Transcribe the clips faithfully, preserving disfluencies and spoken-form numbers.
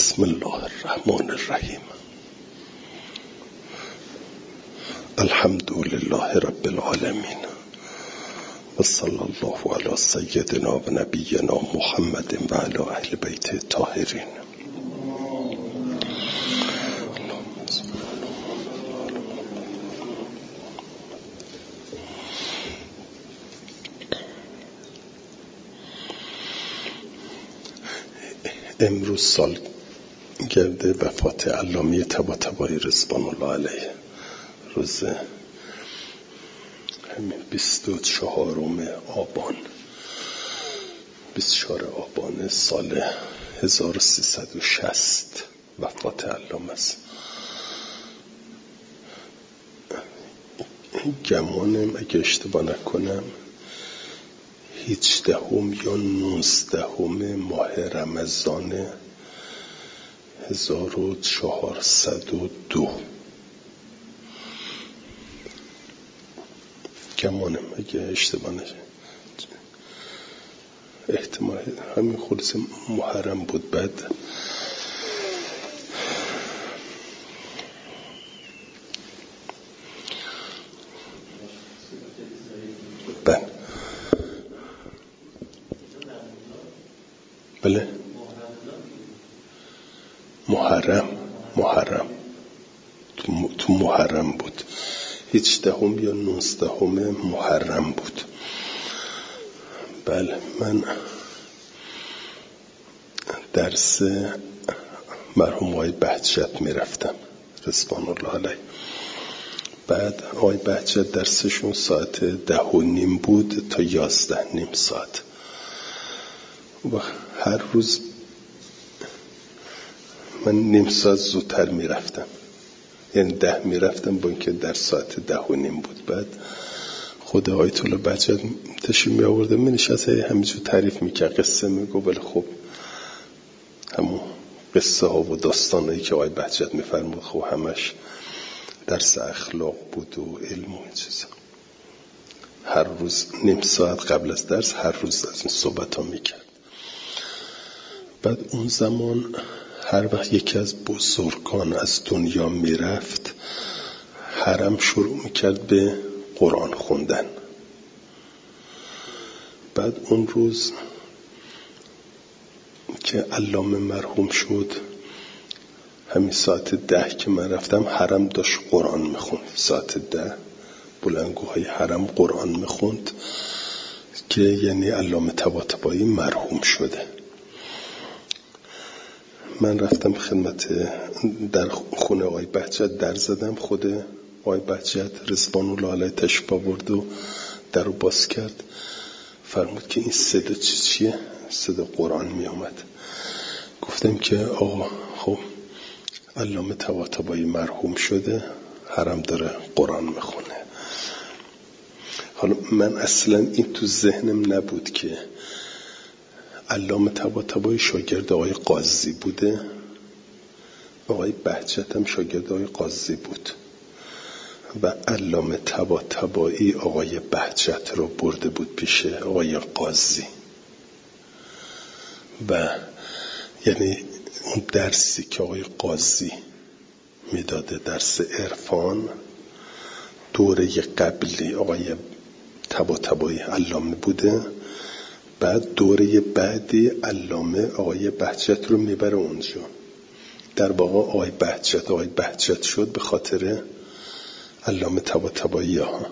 بسم الله الرحمن الرحیم. الحمد لله رب العالمین و صلی الله علی سیدنا و نبینا محمد و علی اهل بیت الطاهرین. امروز سال گرده وفات علامه طباطبایی رضوان الله علیه، روز همین بیست و چهارم آبان بیست و چهارم آبان سال هزار و سیصد و شصت وفات علامه است. گمانم اگه اشتباه نکنم هجدهم یا نوزدهم ماه رمضان هزار و چهارصد و دو گمانم اگه اشتباه نشه، احتمال همین خلص محرم بود. بعد بعد بله محرم محرم تو, تو محرم بود، هجدهم یا نوزدهم محرم بود. بله من درس مرحوم آقای بهجت میرفتم رضوان الله علیه. بعد آقای بهجت درسشون ساعت ده و نیم بود تا یازده نیم ساعت و هر روز من نیم ساعت زودتر میرفتم، یعنی ده میرفتم با اینکه در ساعت ده و نیم بود. بعد خود آیت الله بهجت تشریف می آورده، می نشسته همینجور تعریف میکرد، قصه میگو، ولی خب همون قصه ها و داستانایی که آقای بهجت میفرمود خب همش درس اخلاق بود و علم و چیزا. هر روز نیم ساعت قبل از درس هر روز از این صحبت ها میکرد. بعد اون زمان هر وقت یکی از بزرگان از دنیا میرفت حرم شروع میکرد به قرآن خوندن. بعد اون روز که علامه مرحوم شد همین ساعت ده که من رفتم حرم داشت قرآن میخوند. ساعت ده بلندگوهای حرم قرآن میخوند که یعنی علامه طباطبایی مرحوم شده. من رفتم خدمت در خونه آقای بهجت در زدم. خود آقای بهجت رضوان الله علیه تشریف آورد و در رو باز کرد، فرمود که این صدا چی چیه؟ صدا قرآن می آمد. گفتم که آقا خب علامه طباطبایی مرحوم شده، حرم داره قرآن میخونه. حالا من اصلا این تو ذهنم نبود که علامه طباطبایی شاگرد آقای قاضی بوده، آقای بهجت هم شاگرد آقای قاضی بود و علامه طباطبایی آقای بهجت رو برده بود پیش آقای قاضی و یعنی اون درسی که آقای قاضی میداده درس عرفان، دوره قبلی آقای طباطبایی علامه بوده، بعد دوره بعدی علامه آقای بهجت رو میبره اونجا. در واقع آقای بهجت آقای بهجت شد به خاطر علامه طباطبایی ها.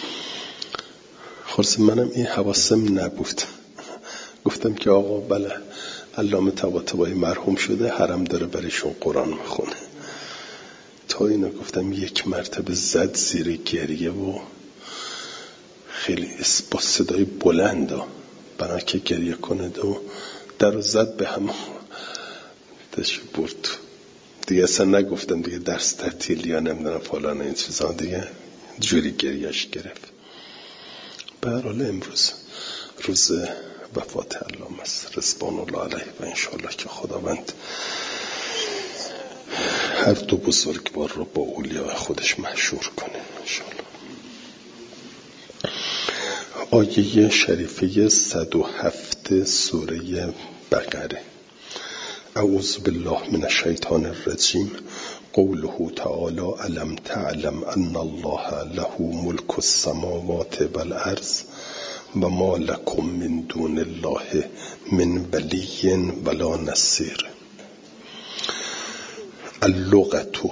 خلاص منم این حواسم نبود، گفتم که آقا بله علامه طباطبایی مرحوم شده، حرم داره برایشون قرآن میخونه. تا اینا گفتم یک مرتبه زد زیر گریه و خیلی با صدای بلند ها برای که گریه کنه و در رو زد به هم داشت برد. دیگه اصلا نگفتم دیگه درس تعطیل یا نمیدونم فلان این چیزا، دیگه جوری گریهش گرفت. به هر حال امروز روز وفات علامه است رضوان الله علیه و انشاءالله که خداوند هر دو بزرگوار رو با اولیاء خودش محشور کنه انشاءالله. آیه شریفه صد و هفت سوره بقره. اعوذ بالله من الشیطان الرجیم. قوله تعالی الم تعلم ان الله له ملک السماوات والارض و ما لکم من دون الله من ولی ولا نصیر. اللغة،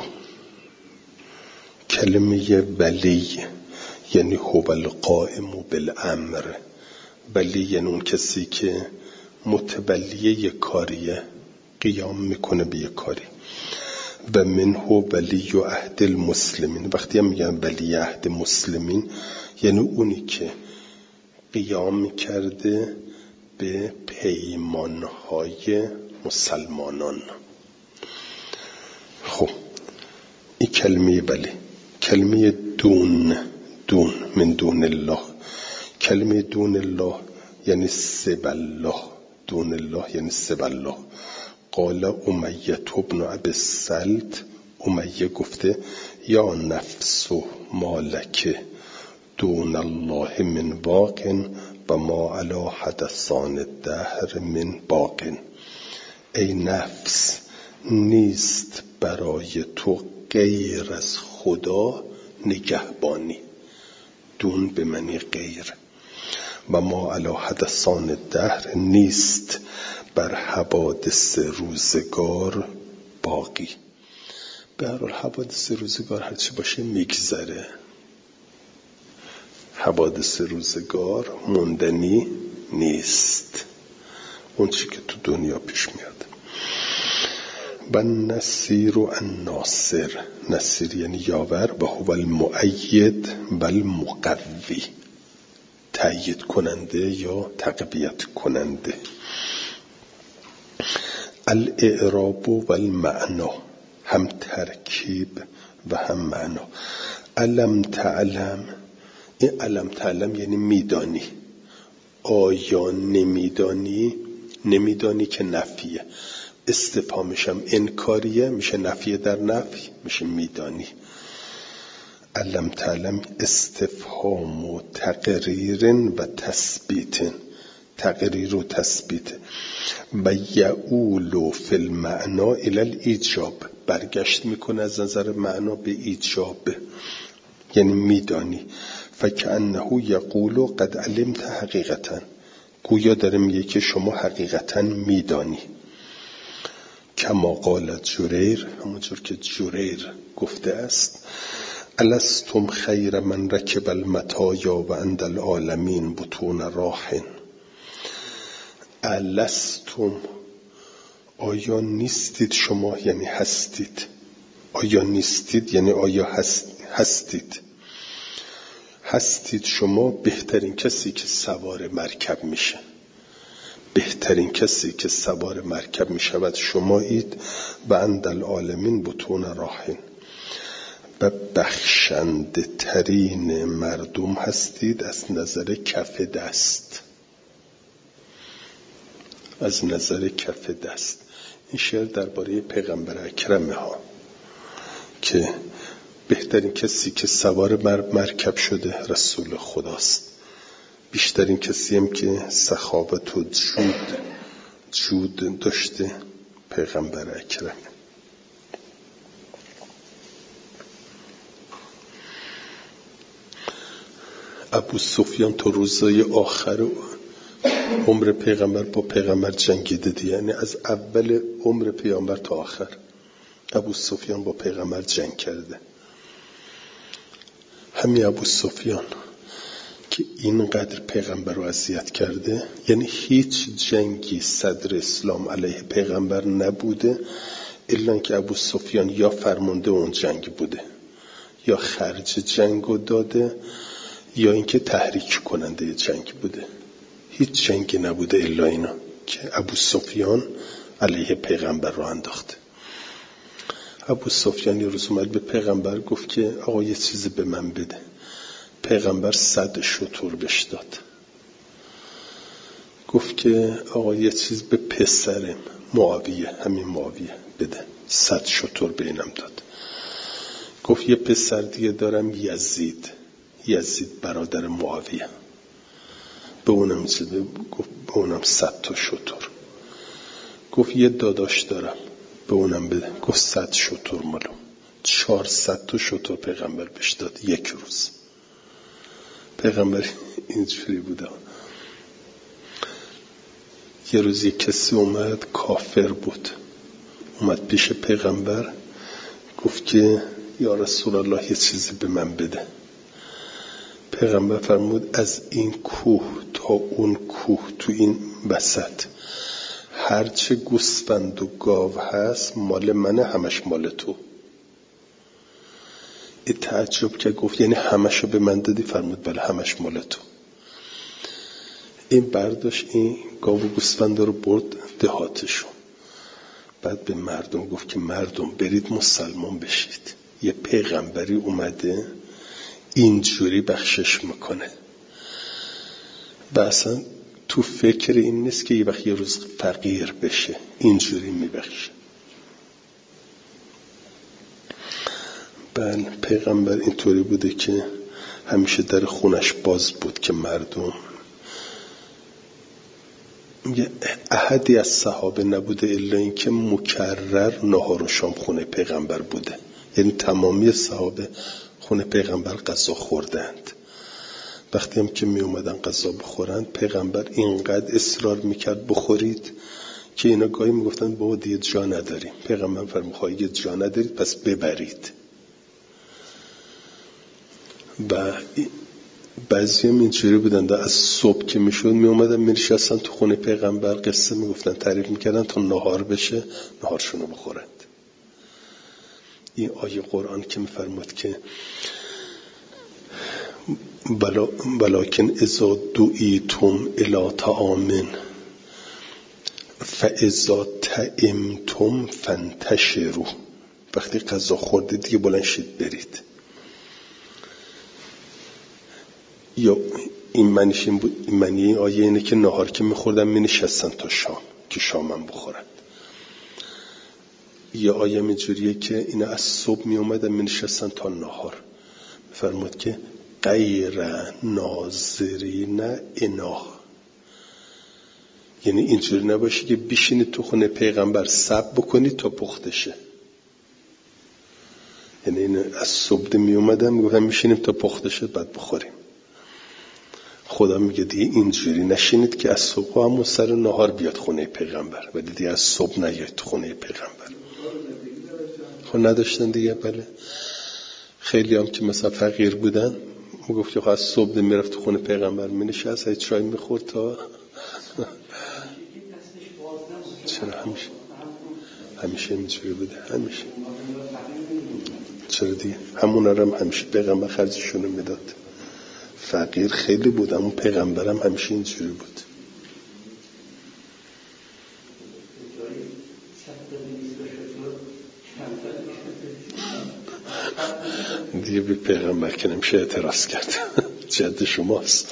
کلمه ولی یعنی هو القائم بالامر. ولی یعنی اون کسی که متولی یک کاریه، قیام میکنه به یک کاری. و منه ولی عهد المسلمین. وقتی هم میگن ولی عهد مسلمین یعنی اونی که قیام کرده به پیمانهای مسلمانان. خب این کلمه ولی. کلمه دون، دون من دون الله. کلمه دون الله یعنی سب الله. دون الله یعنی سب الله. قال امیه ابن ابی السلط، امیه گفته یا نفس مالک دون الله من باق و ما علی حدثان الدهر من باق. ای نفس، نیست برای تو غیر از خدا نگهبانی. دون به معنی غیر. و ما علی حدثان الدهر، نیست بر حوادث روزگار باقی. به هر حال حوادث روزگار هرچی باشه میگذره. حوادث روزگار موندنی نیست، اون چی که تو دنیا پیش میاد. و نصیر و الناصر، نصیر یعنی یاور. و هو المؤید و المقوی، تأیید کننده یا تقویت کننده. الاعراب و المعنا، هم ترکیب و هم معنا. الم تعلم، این الم تعلم یعنی میدانی. آیا نمیدانی؟ نمیدانی که نفیه. استفهامش هم انکاریه، میشه نفیه در نفی، میشه میدانی. الم تعلم استفهام و تقریر و تثبیت. تقریر و تثبیت. و یعول فی المعنا الی الایجاب، برگشت میکنه از نظر معنا به ایجاب، یعنی میدانی. فکأنه یقول قد علمت حقیقتا، گویا داره میگه که شما حقیقتا میدانی. کما قال جریر، همونجور که جریر گفته است الستم خیر من رکب المطایا و عند العالمین بطون راحن. الستم، آیا نیستید شما یعنی هستید. آیا نیستید یعنی آیا هست هستید. هستید شما بهترین کسی که سوار مرکب میشه. بهترین کسی که سوار مرکب میشود شمایید. و عند العالمین بطون راحن، و بخشنده ترین مردم هستید از نظر کف دست. از نظر کف دست. این شعر درباره پیغمبر اکرمه ها که بهترین کسی که سوار مرکب شده رسول خداست. بیشترین کسی هم که سخاوت و جود جود داشته پیغمبر اکرمه. ابو سفیان تو روزای آخر عمر پیغمبر با پیغمبر جنگیده دی، یعنی از اول عمر پیغمبر تا آخر ابو سفیان با پیغمبر جنگ کرده. همین ابو سفیان که اینقدر پیغمبر رو اذیت کرده، یعنی هیچ جنگی صدر اسلام علیه پیغمبر نبوده الا که ابو سفیان یا فرمانده اون جنگ بوده، یا خرج جنگو داده، یا اینکه تحریک کننده جنگ بوده. هیچ جنگی نبوده الا اینا که ابو سفیان علیه پیغمبر رو انداخته. ابو سفیان یه روز اومد به پیغمبر گفت که آقا یه چیزی به من بده. پیغمبر صد شتر بهش داد. گفت که آقا یه چیز به پسرم معاویه، همین معاویه بده. صد شتر به اینم داد. گفت یه پسر دیگه دارم یزید، یزید برادر معاویه، به اونم چیز گفت به اونم صد تا شتر. گفت یه داداش دارم به اونم بده. گفت صد شتر مالو. چهارصد تا شتر پیغمبر بهش داد یک روز. پیغمبر اینجوری بوده. یه روز یک کسی اومد، کافر بود، اومد پیش پیغمبر، گفت که یا رسول الله یه چیزی به من بده. پیغمبر فرمود از این کوه تا اون کوه تو این وسط هرچه گوسفند و گاو هست مال منه، همش مال تو. این تعجب که گفت یعنی همشو به من دادی؟ فرمود بله همش مال تو. این برداشت این گاو و گوسفند رو برد دهاتشون. بعد به مردم گفت که مردم برید مسلمان بشید، یه پیغمبری اومده اینجوری بخشش میکنه و اصلا تو فکر این نیست که یه وقت یه روز فقیر بشه، اینجوری میبخشه. بله پیغمبر اینطوری بوده که همیشه در خونش باز بود که مردم، یه احدی از صحابه نبوده الا این که مکرر نهار و شام خونه پیغمبر بوده. یعنی تمامی صحابه خونه پیغمبر غذا خوردند. وقتی هم که می اومدن غذا بخورند پیغمبر اینقدر اصرار میکرد بخورید که اینا گاهی میگفتن بابا دیگه جا نداریم. پیغمبر فرمود یه جا ندارید پس ببرید. و بعضی هم اینجوری بودن از صبح که میشد می اومدن می نشستن تو خونه پیغمبر، قصه میگفتن، تعریف میکردن تا نهار بشه نهارشونو بخورند. این آیه قرآن که میفرماد که بلا ولکن اذا دعیتم الی طعام فاذا طعمتم فانتشروا، وقتی غذا خوردید دیگه بلند شید برید. یا این معنیش این بود، این معنی این آیه اینه که نهار که میخوردن می نشستن تا شام که شامم بخورن. یا آیه اینجوریه که اینا از صبح می اومدن می نشستن تا نهار. فرمود که غیر ناظرین اناه، یعنی اینجوری نباشه که بشینید تو خونه پیغمبر صبر بکنید تا پخته شه. یعنی این از صبح می اومدن می گفتن میشینیم تا پخته شه بعد بخوریم. خدا میگه دیگه اینجوری نشینید که از صبح همون سر نهار بیاد خونه پیغمبر، ولی دیگه از صبح نیاید خونه پیغمبر. خب نداشتن دیگه. بله خیلی هم که مثلا فقیر بودن میگفت که از صبح میرفت خونه پیغمبر مینشست چای میخورد تا چرا همیشه همیشه اینجوری بوده؟ همیشه چرا دیگه همون هم همیشه پیغمبر خرجشونو میداد. فقیر خیلی بود اما پیغمبرم همیشه اینجوری بود. دیگه به پیغمبر که نمیشه اعتراض کرد. جد شماست.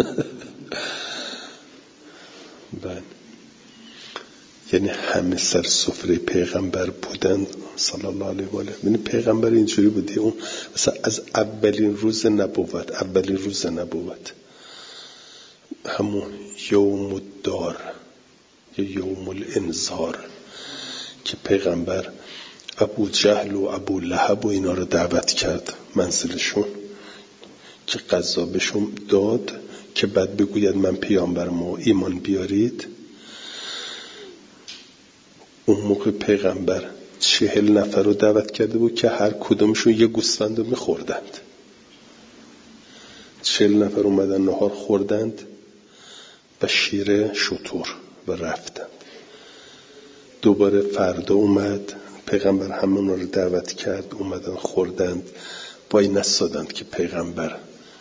بله یعنی همه سر سفره پیغمبر بودن صلی الله علیه و آله. یعنی پیغمبر اینجوری بوده. اون مثلا از اولین روز نبوت، اولین روز نبوت همون یوم الدار یا یوم الانذار که پیغمبر ابو جهل و ابو لهب و اینا رو دعوت کرد منزلشون که غذا بهشون داد که بعد بگوید من پیامبرم و ایمان بیارید. اون موقع پیغمبر چهل نفر رو دعوت کرده بود که هر کدومشون یه گوسفند رو میخوردند. چهل نفر اومدن نهار خوردند و شیر شتر و رفتند. دوباره فردا اومد پیغمبر همون رو دعوت کرد، اومدن خوردند، وای نستادند که پیغمبر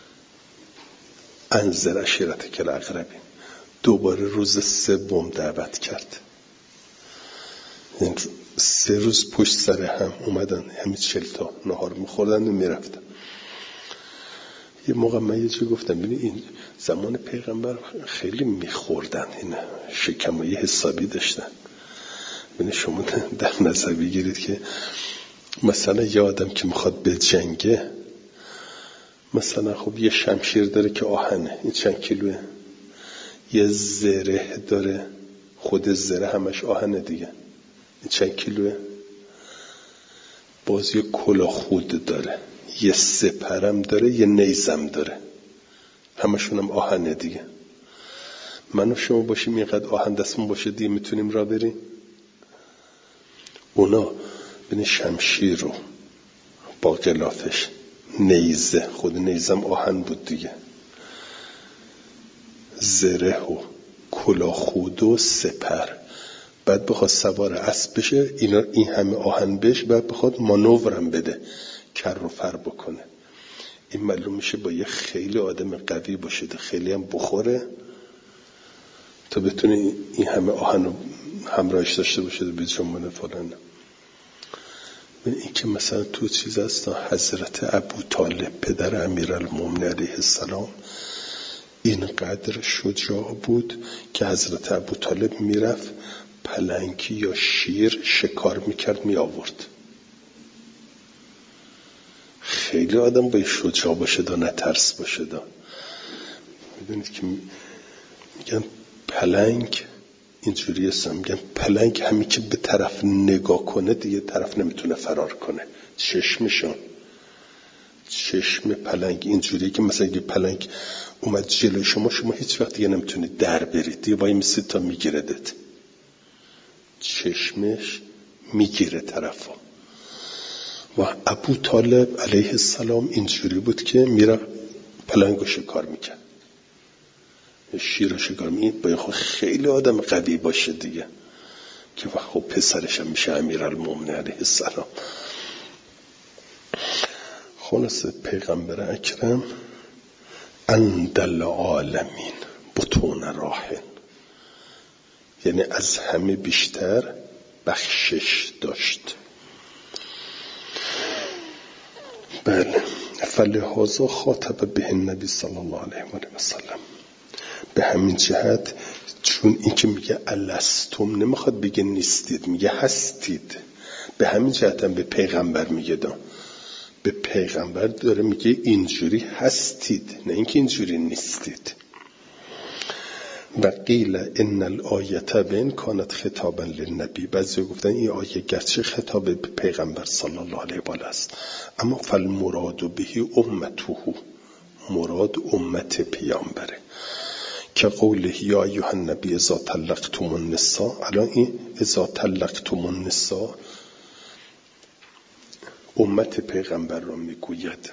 انذر عشیرتک الاقربین. دوباره روز سوم دعوت کرد. این سه روز پشت سر هم اومدن همین چل تا نهار میخوردن و میرفتن. یه موقع من یه چی گفتم ببین این زمان پیغمبر خیلی میخوردن، این شکمایی حسابی داشتن. ببین شما در نظر بگیرید که مثلا یه آدم که میخواد به جنگه مثلا خب یه شمشیر داره که آهنه، این چند کیلوه، یه زره داره خود زره همش آهنه دیگه. این چند کیلوه؟ باز یه کلاه خود داره، یه سپرم داره، یه نیزم داره، همشون هم آهنه دیگه. من و شما باشیم اینقدر آهن دستمون باشه دیگه میتونیم را بریم؟ اونا بین شمشیر رو با غلافش، نیزه، خود نیزم آهن بود دیگه، زره و کلاه خود و سپر، بعد بخواد سوار اسب بشه، اینا این همه آهن بهش، بعد بخواد مانورم بده، کر رو فر بکنه. این معلوم میشه با یه خیلی آدم قوی باشه، خیلی هم بخوره تا بتونه این همه آهن رو همراهش داشته باشه به جنبان فلان. این که مثلا تو چیز هست، حضرت ابو طالب پدر امیرالمومنین علیه السلام اینقدر شجاع بود که حضرت ابو طالب میرفت پلنگی یا شیر شکار میکرد می آورد. خیلی آدم باید شجاع باشه دا، نترس باشه دا. میدونید که میگن پلنگ اینجوری هستم، میگن پلنگ همین که به طرف نگاه کنه دیگه طرف نمیتونه فرار کنه. چشمشون، چشم پلنگ اینجوریه که مثلا یه پلنگ اومد جلوی شما، شما هیچ وقت دیگه نمیتونید در برید دیگه، وای میسید تا میگیردت. چشمش میگیره طرفا. و ابو طالب علیه السلام اینجوری بود که میره پلنگو شکار میکرد، شیر رو شکار میکرد. باید خیلی آدم قوی باشه دیگه که خب پسرش هم میشه امیرالمومنین علیه السلام. خلاصه پیغمبر اکرم اندل عالمین بطون راهن، یعنی از همه بیشتر بخشش داشت. بله، فلهذا خاطب به نبی صلی الله علیه و سلم. به همین جهت، چون این که میگه الستم نمیخواد بگه نیستید، میگه هستید. به همین جهت هم به پیغمبر میگه دا. به پیغمبر داره میگه اینجوری هستید، نه اینکه اینجوری نیستید. و قیل ان الآیت بین کانت خطابا للنبی، بعضی گفتن این آیه گرچه خطاب به پیغمبر صلی الله علیه و آله است، اما فالمراد به امته، مراد امت پیامبره. که قوله یا ایها النبی اذا طلقتم النساء، الان این اذا طلقتم النساء امت پیغمبر را میگوید.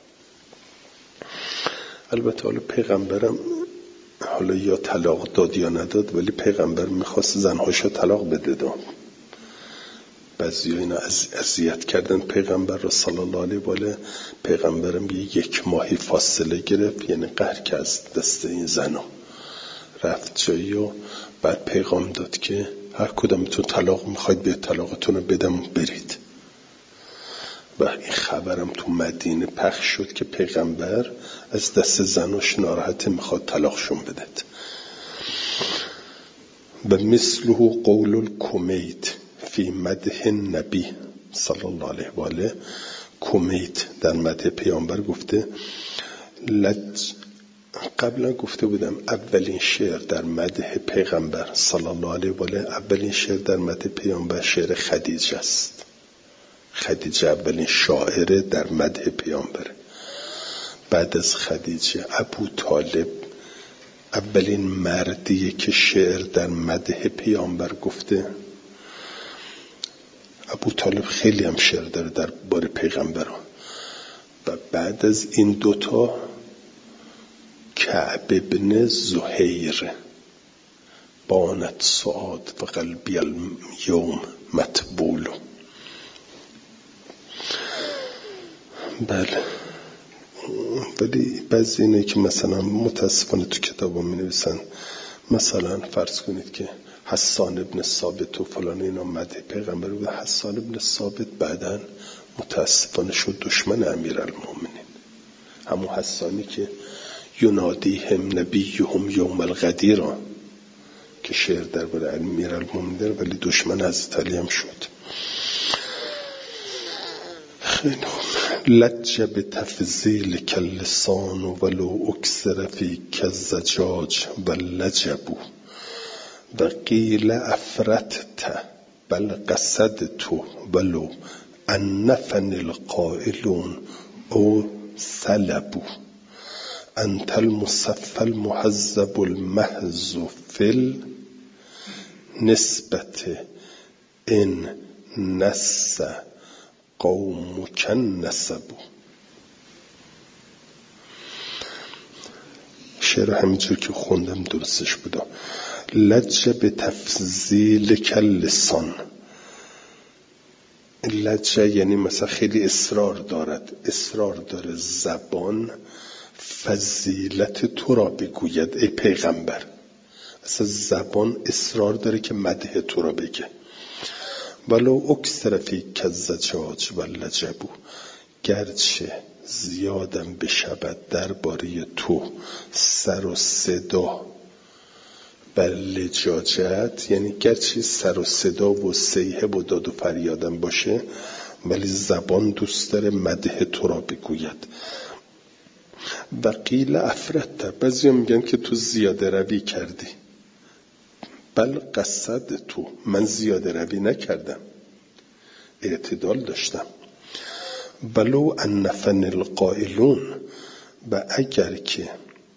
البته حالا پیغمبرم حالا یا طلاق داد یا نداد، ولی پیغمبر میخواست زنهاشو طلاق بده داد. بعضی ها اینا اذیت کردن پیغمبر را صلی الله علیه و آله. پیغمبرم یک ماهی فاصله گرفت، یعنی قهر که از دست این زنا رفت جایی و بعد پیغام داد که هر کدامتون طلاق میخواید به طلاقتون رو بدم برید. و این خبرم تو مدینه پخش شد که پیغمبر از دست زناش ناراحت میخواد طلاقشون بدد. و مثله قول الکمیت فی مدح نبی صلی الله علیه و آله. کمیت در مدح پیامبر گفته، لج قبلا گفته بودم اولین شعر در مدح پیغمبر صلی الله علیه و آله، اولین شعر در مدح پیامبر شعر خدیجه است. خدیجه اولین شاعر در مدح پیامبر. بعد از خدیجه ابو طالب اولین مردیه که شعر در مدح پیامبر گفته. ابو طالب خیلی هم شعر داره در بار پیغمبر. و بعد از این دوتا کعب ابن زهیر، بانت سعاد و قلبی الیوم مطبول. بله، ولی بعضی اینه که مثلا متاسفانه تو کتابا می نویسن، مثلا فرض کنید که حسان ابن ثابت و فلان اینا مدح پیغمبر بود. حسان ابن ثابت بعدن متاسفانه شد دشمن امیرالمومنین. همون حسانی که ینادیهم نبیهم یوم الغدیر که شعر درباره امیرالمومنین داره، ولی دشمن حضرت علی هم شد. خیلی خوب. لج بتفضیل کاللسان ولو اکثر فی کالزجاج و لجبو و قیل افرطت بل قصدت ولو انفنی القائلون او سلبوا انت المصفى المهذب المحض فی النسبة ان نس قومک النسب. شعر همینجور که خوندم درستش بودم. لج به تفضیل کل لسان، لجه یعنی مثلا خیلی اصرار دارد، اصرار داره زبان فضیلت تو را بگوید ای پیغمبر. اصلا زبان اصرار داره که مدح تو را بگه. ولو اکثر فی کالزجاج و لجبو، گرچه زیادم بشود درباره تو سر و صدا بر لجاجت، یعنی گرچه سر و صدا و صیحه و داد و فریادم باشه ولی زبان دوست داره مدح تو را بگوید. و قیل افرطت، بعضی میگن که تو زیاده روی کردی. بل قصد تو، من زیاده روی نکردم، اعتدال داشتم. ولو انفن القائلون، و اگر که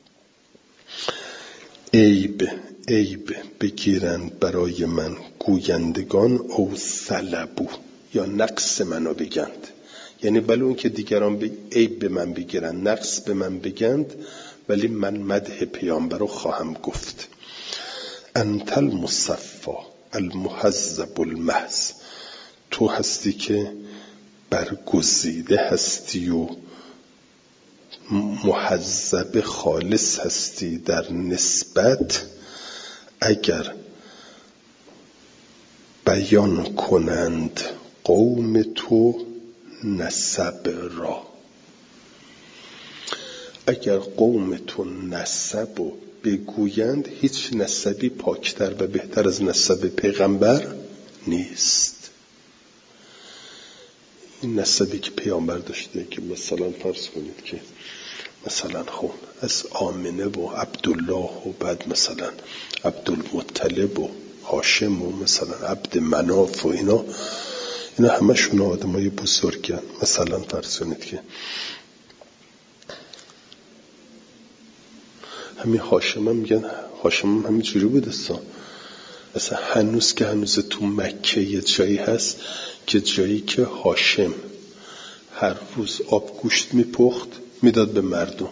عیب عیب بگیرند برای من گویندگان او سلبو، یا نقص منو بگند، یعنی بلو این که دیگران به عیب به من بگیرن نقص به من بگند ولی من مدح پیامبرو خواهم گفت. انت المصفى المهذب المحض، تو هستی که برگزیده هستی و مهذب خالص هستی در نسبت، اگر بیان کنند قوم تو نسب را، اگر قوم تو نسب و بگویند، هیچ نسبی پاکتر و بهتر از نسب پیغمبر نیست. این نسبی که پیامبر داشته که مثلا فرض کنید که مثلا خب از آمنه و عبدالله و بعد مثلا عبدالمطلب و هاشم و مثلا عبد مناف و اینا اینا همشون آدمای بزرگن. مثلا فرض کنید که همین هاشم هم میگن، هاشم هم همین جوری بود اصلا. اصلا هنوز که هنوز تو مکه یه جایی هست که جایی که هاشم هر روز آب گوشت میپخت میداد به مردم.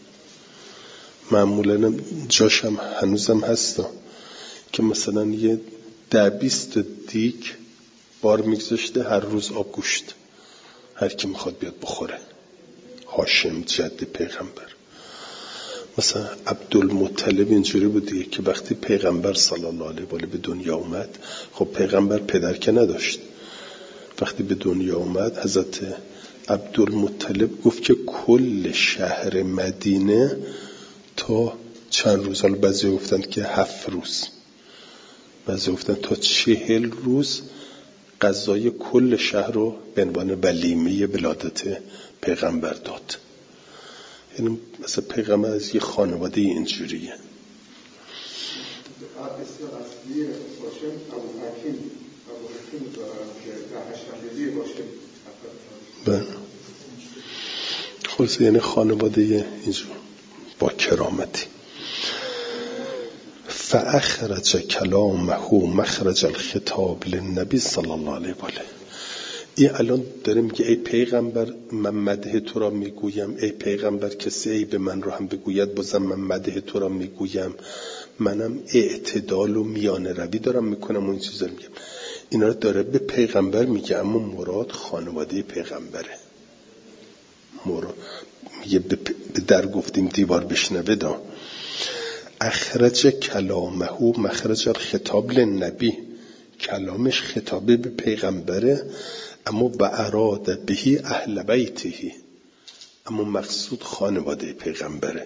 معمولا جاش هم هنوزم هستا که مثلا یه ده بیست دیگ بار میگذاشته هر روز آب گوشت، هر کی میخواد بیاد بخوره. هاشم جد پیغمبر. مثلا عبدالمطلب اینجوری بودی که وقتی پیغمبر صلی الله علیه و آله به دنیا اومد، خب پیغمبر پدر که نداشت، وقتی به دنیا اومد حضرت عبدالمطلب گفت که کل شهر مدینه تا چند روز، حالا بعضی گفتن که هفت روز، بعضی گفتن تا چهل روز غذای کل شهر رو به عنوان ولیمه ولادت پیغمبر داد. یعنی مثلا پیغمبر از یه خانواده اینجوریه. بله خلاصه یعنی خانواده اینجور با کرامتی. فاخرج کلامه مخرج الخطاب للنبی صلی الله علیه و آله. این الان داره میگه ای پیغمبر من مدح تو را میگویم، ای پیغمبر کسی ای به من رو هم بگوید بازم من مدح تو را میگویم، منم اعتدال و میانه روی دارم میکنم و این چیزا میگم. اینا رو داره به پیغمبر میگه، اما مراد خانواده پیغمبره. مراد میگه به در گفتیم دیوار بشنوه دا. اخرج کلامه مخرج الخطاب للنبی، کلامش خطابه به پیغمبره، اما و اراد بهی اهل بیته، اما مقصود خانواده پیغمبره.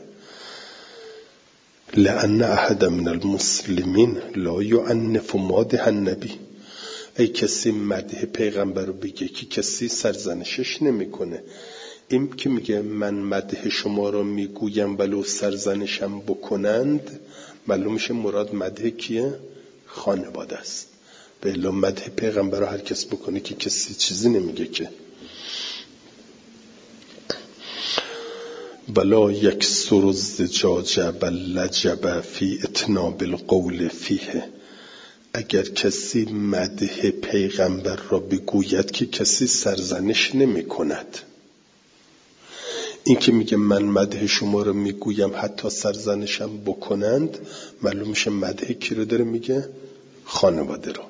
لأن احد من المسلمین لا یعنف مادح النبی، ای کسی مدح پیغمبر رو بگه که کسی سرزنشش نمیکنه. این که میگه من مدح شما رو میگویم ولو سرزنشم بکنند، معلوم میشه مراد مدح کیه؟ خانواده است. به الا مدح پیغمبر رو هر کس بکنه که کسی چیزی نمیگه که. بلا یکسر الزجاج و لجب فی اتناب القول فیه. اگر کسی مدح پیغمبر را بگوید که کسی سرزنش نمی کند. این که میگه من مدح شما رو میگویم حتی سرزنشم بکنند، معلوم میشه مدح کی رو داره میگه؟ خانواده رو.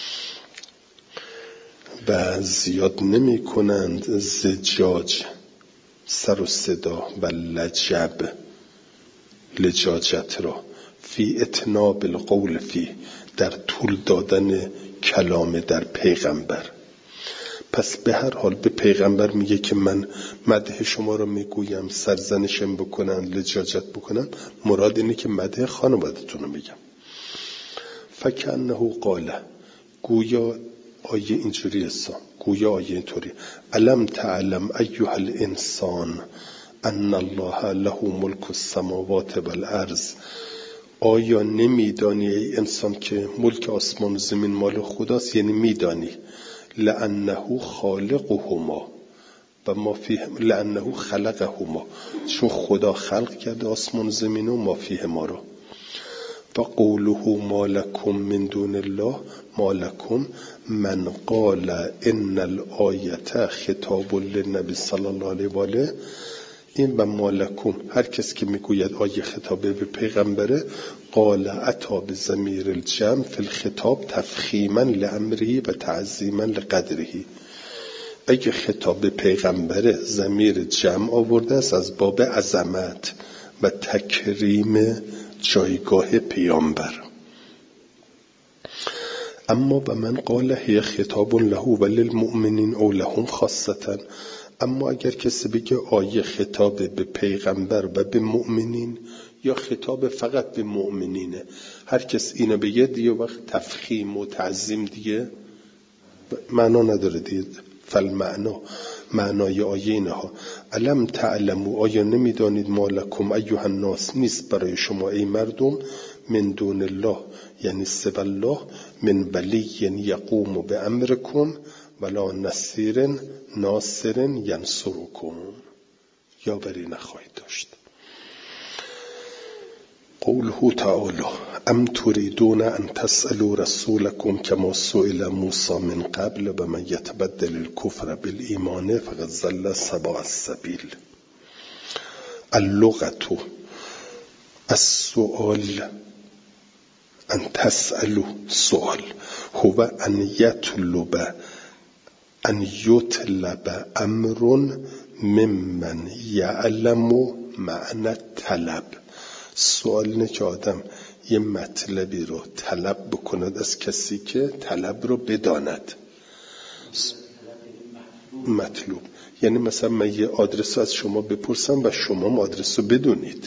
و زیاد نمی کنند زجاج، سر و صدا، و لجب، لجاجت را، فی اتناب القول فی، در طول دادن کلام در پیغمبر. پس به هر حال به پیغمبر میگه که من مدح شما رو میگویم، سرزنشم بکنن، لجاجت بکنن، مراد اینه که مدح خانوادتون رو میگم. فکأنه قال، گویا آیه اینجوری است، گویا آیه اینطوری: الم تعلم ایها الانسان ان الله له ملک السماوات والارض. آیا نمیدانی ای انسان که ملک آسمان و زمین مال خداست؟ یعنی میدانی لانه خالقهما و ما فیهما، لانه خلقهما، چون خدا خلق کرده آسمان و زمین و ما فیهما رو. و قوله ما لکم من دون الله، ما لکم، من قال ان الآیت خطاب للنبی صلی الله علیه و آله. این و ما لکم، هر کس که میگوید آیه خطابه به پیغمبره، قال عطا بضمیر الجمع فی الخطاب تفخیما لامره و تعظیما لقدره. اگه خطاب به پیغمبره ضمیر جمع آورده است از باب عظمت و تکریم جایگاه پیامبر. اما و من قال هی خطاب له و للمؤمنین او لهم خاصتا. اما اگر کسی بگه آیه خطاب به پیغمبر و به مؤمنین، یا خطاب فقط به مؤمنینه، هر کس اینو بگه دیگه وقت تفخیم و تعظیم دیگه معنا نداره دیگه. فالمعنا، معنای آیه اینها: الم تعلموا، آیا نمیدانید، ما لکم ایها الناس، نیست برای شما ای مردم، من دون الله، یعنی سوی الله، من ولی یقوم بامرکم ولا نصیر ناصر ینصرکم، یاوری نخواهید داشت. قوله تعالی: ام تريدون ان تسألوا رسولكم كما سئل موسى من قبل و من يتبدل الكفر بالایمان فقد ضل سواء السبیل. اللغة السؤال، ان تسألوا سؤال، هو ان يطلب ان يطلب امر ممن يعلم معنى الطلب. سوال اینه که آدم یه مطلبی رو طلب بکند از کسی که طلب رو بداند. مطلوب یعنی مثلا من یه آدرس از شما بپرسم و شما آدرس رو بدونید.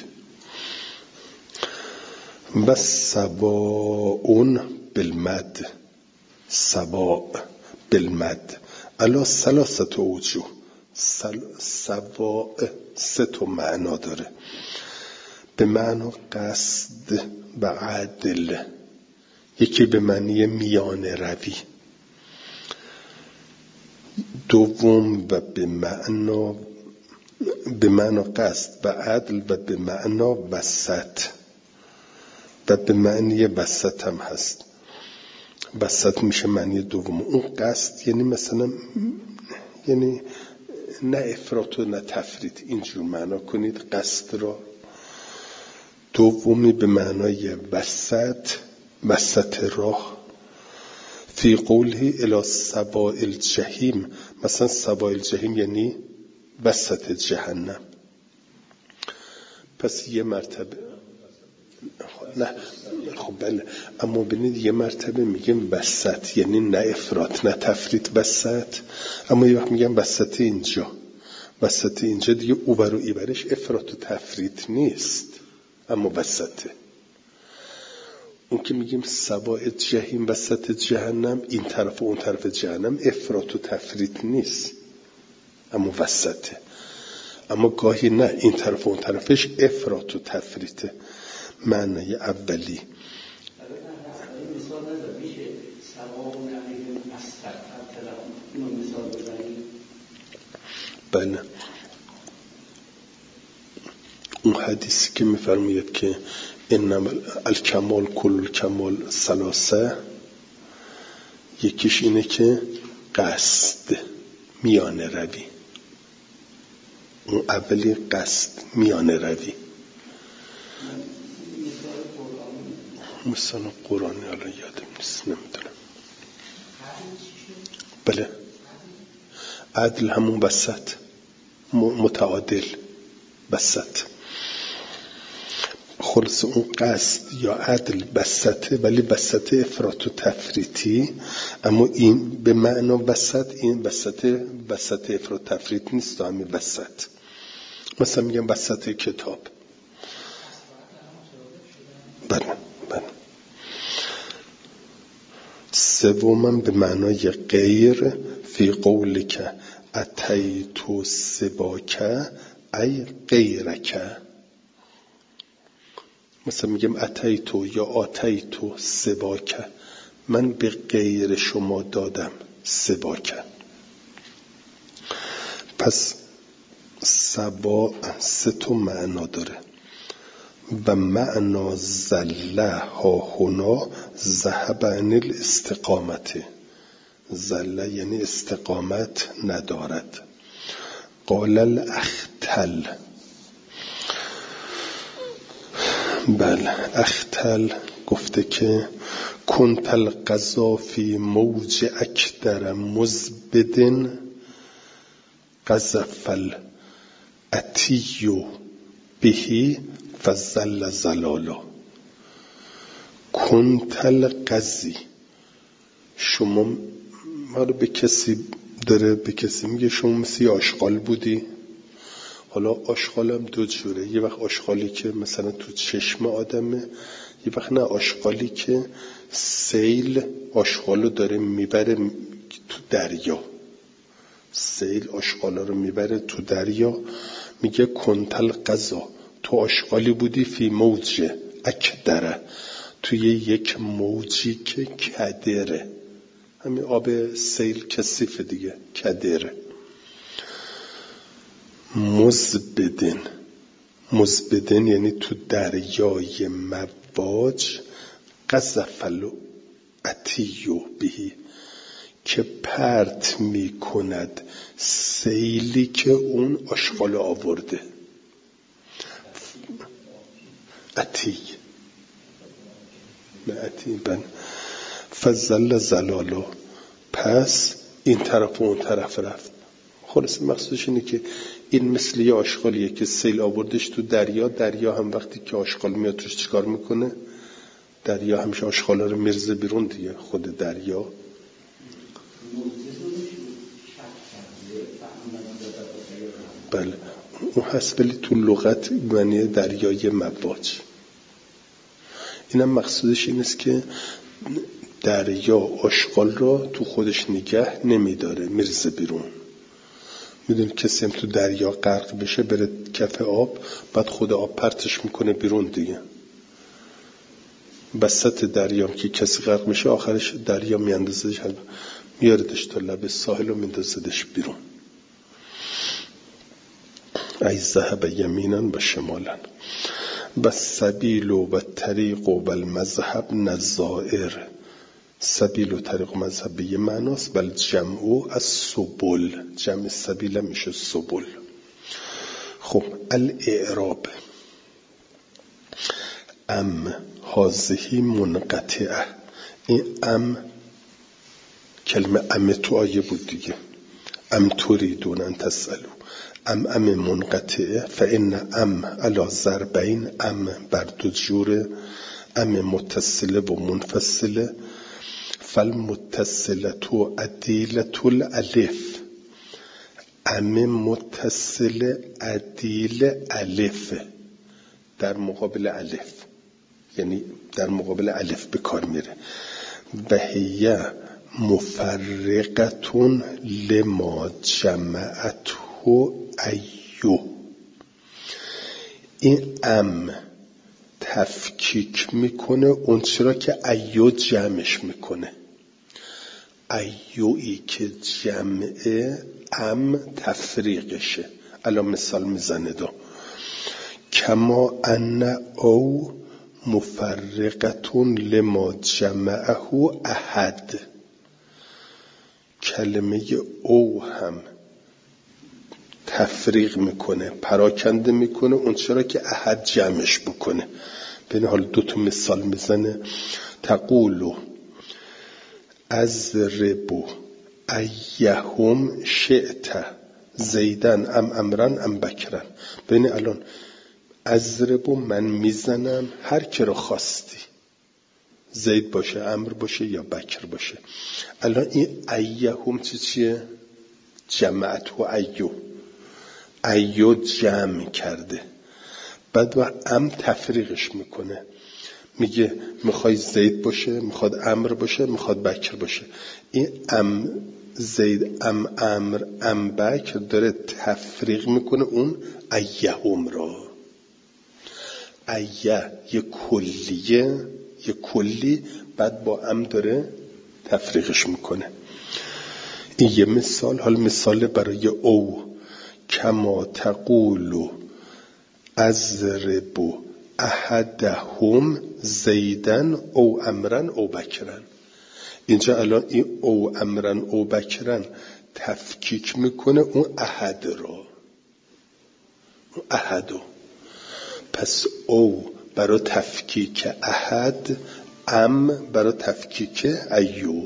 و سواء بالمد، سواء بالمد علا ثلاثه اوجه. سواء سه تا معنا داره. به معنی قصد و عدل، یکی به معنی میانه روی، دوم و به معنا به معنی قصد و عدل و به معنی وسط و به معنی وسط هم هست. وسط میشه معنی دوم. اون قصد یعنی مثلا یعنی نه افراط و نه تفریط، اینجور معنا کنید قصد را. دومی به معنای وسط، وسط راه. فی قوله الی سواء الجحیم، مثلا سواء الجحیم یعنی وسط جهنم. پس یه مرتبه نه خب بله، اما ببینید یه مرتبه میگم وسط یعنی نه افراط نه تفریط وسط، اما یه وقت میگم وسط اینجا. وسط اینجا دیگه اوبر و ایبرش افراط و تفریط نیست، اما وسطه. اون که میگیم سواء جهنم، وسط جهنم، این طرف و اون طرف جهنم، افراط و تفریط نیست، اما وسطه. اما گاهی نه، این طرف و اون طرفش افراط و تفریطه. معنی اولی بله. اون حدیثی که میفرماید که انما الکمال کل الکمال ثلاثه، یکیش اینه که قصد میانه روی، اون اولی قصد میانه روی. مثلا قرآنی حالا یادم نیست، نمیدونم. بله، عدل همون وسط، متعادل وسط. خلاص اون قصد یا عدل وسطه، ولی وسط افراط و تفریطی. اما این به معنا وسط، این وسط وسط افراط و تفریط نیست، همین وسط. مثلا میگم وسط کتاب. بله بله. سومم به معنای غیر، فی قولک اتیتو سباک ای غیرک. مثلا میگم اتیتو یا آتیتو سباک، من به غیر شما دادم سباک. پس سبا سه تا معنا داره و معنا زله ها هنا ذهب عن الاستقامت. زله یعنی استقامت ندارد. قال الاختل، بله اختل گفته که کنت القضا فی موج اکدر مزبدن قذف الاتیو بهی فزل زلالا. کنت القضی، شما ما رو به کسی داره به کسی میگه شما مثل آشغال بودی. حالا آشغال هم دو جوره، یه وقت آشغالی که مثلا تو چشم آدمه، یه وقت نه آشغالی که سیل آشغالو داره میبره تو دریا، سیل آشغالا رو میبره تو دریا. میگه کنتل قضا، تو آشغالی بودی فی موج اکدره، توی یک موجی که کدره، همین آب سیل کثیف دیگه، کدره. مزبدن، مزبدن یعنی تو دریای مواج. قذفلو اتیو بهی، که پرت می کند سیلی که اون آشغال آورده. اتی اتی بن فزل زلالا، پس این طرف و اون طرف رفت. خلاص مقصودش اینه که این مثل یه آشغالیه که سیل آوردش تو دریا. دریا هم وقتی که آشغال میاد توش چیکار میکنه؟ دریا همیشه آشغالا رو میرزه بیرون دیگه، خود دریا. بله اون هست، ولی تو لغت معنی دریای مواج. اینم مقصودش این است که دریا آشغال رو تو خودش نگه نمیداره، میرزه بیرون. میدونی کسی هم تو دریا غرق بشه بره کف آب، بعد خود آب پرتش میکنه بیرون دیگه. وسط دریا که کسی غرق میشه، آخرش دریا میاندازهش، میاردش تا لب ساحل و میندازدش بیرون. ای ذهب یمینا و شمالا و سبیل و طریق و المذهب نظائر. سبیل و طریق و مذهب به یه معناست، بل جمعو از سبل، جمع سبیل میشه سبل. خب الاعراب ام هازهی منقطعه، این ام کلمه ام تو آیه بود دیگه، ام تریدون ان تسألوا، ام ام منقطعه. فان ام علی ضربین، ام بر دو جوره، ام متصله و منفصله. فالمتصله عدیله الالف، ام متصله عدیل الف در مقابل الف، یعنی در مقابل الف به کار میره. و هی مفرقتون لما جمعته ایو، این ام تفکیک میکنه اون چرا که ایو جمعش میکنه. ایویی که جمعه ام تفریقشه. الان مثال میزنه دو کما ان او مفرقتون لما جمعه احد. کلمه او هم تفریق میکنه، پراکنده میکنه اون چرا که احد جمعش بکنه. بین حال دو تا مثال میزنه. تقولو ازربو ایهم شئت زیدن ام امرن ام بکرن. بین الان ازربو من میزنم هر کی رو خواستی، زید باشه، امر باشه یا بکر باشه. الان این ایهم چی چیه؟ جمعت و ایو، ایو جمع کرده. بعد و ام تفریقش میکنه، میگه میخوای زید باشه، میخواد امر باشه، میخواد بکر باشه. این ام زید، ام امر، ام بکر داره تفریق میکنه اون ایهم را. ایه یه کلیه، یه کلی، بعد با ام داره تفریقش میکنه. این یه مثال. حالا مثال برای او کما تقولو ازربو احدهم زیدن او امرن او بکرن. اینجا الان این او امرن او بکرن تفکیک میکنه اون احد را، اون احدو. پس او برای تفکیک احد، ام برای تفکیک ایو.